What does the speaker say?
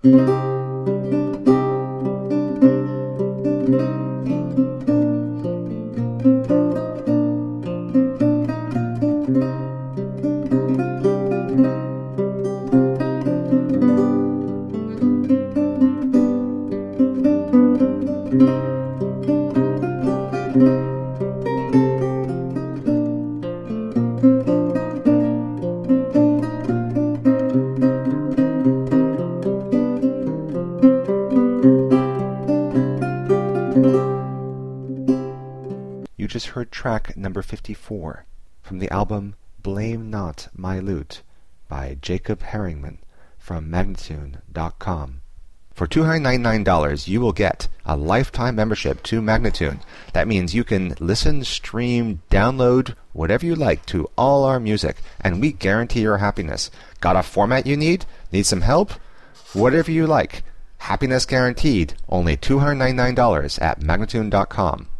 You just heard track number 54 from the album Blame Not My Lute by Jacob Herringman from Magnatune.com. For $299, you will get a lifetime membership to Magnatune. That means you can listen, stream, download, whatever you like to all our music, and we guarantee your happiness. Got a format you need? Need some help? Whatever you like. Happiness guaranteed. Only $299 at Magnatune.com.